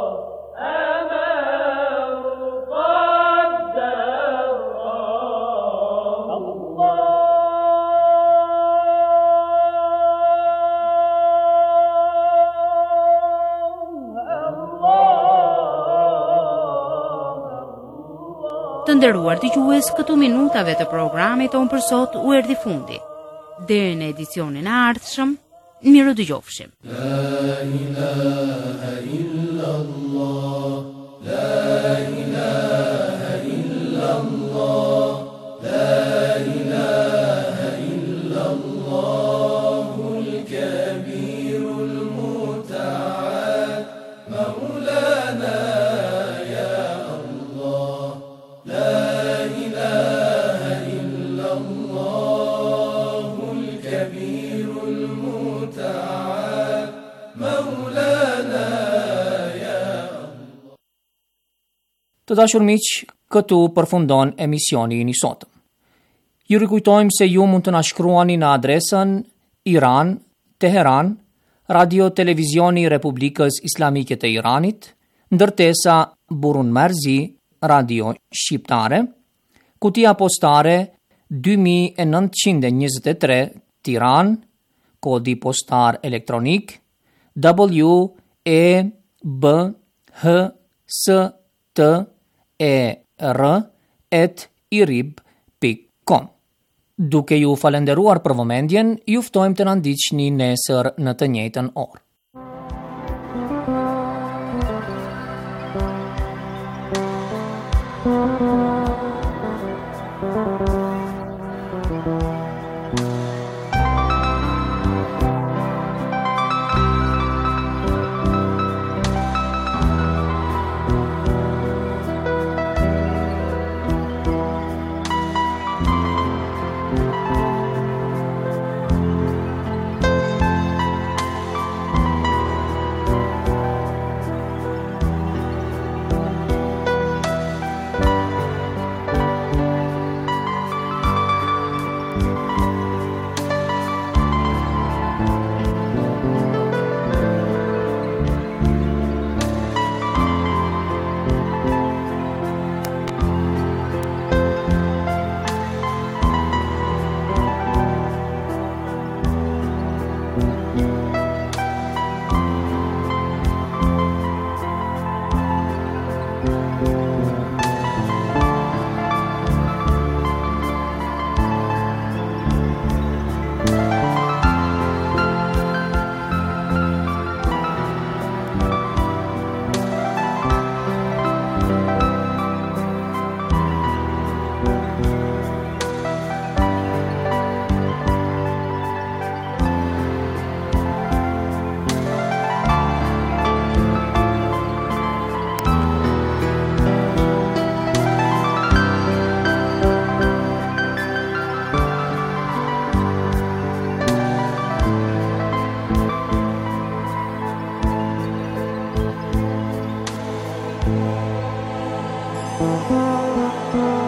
[SPEAKER 5] Të nderuar dëgjues, këtu minutave të programit ton për sot u erdhi fundi. Deri në edicionin e ardhshëm, miru dëgjofshim.
[SPEAKER 10] La ilaha illallah, la ilaha illallah, la ilaha illallahul kabirul muta'al, maulana ya Allah, la ilaha illallahul kabirul muta'al, maulana ya Allah.
[SPEAKER 1] Të dashur miq, këtu përfundon emisioni i sotëm. Ju rikujtojmë se ju mund të na shkruani në adresën Iran, Teheran, Radio Televizioni i Republikës Islamike të Iranit, ndërtesa Burun Merzi, Radio Shqiptare, kutia postare dy mijë e nëntëqind e njëzet e tre, Tiran, kodi postar elektronik W E B H S T E R at irib pikë com. Duke ju falenderuar për vëmendjen, ju ftojmë të na ndiqni nesër në të njëjtën orë.
[SPEAKER 11] Thank you.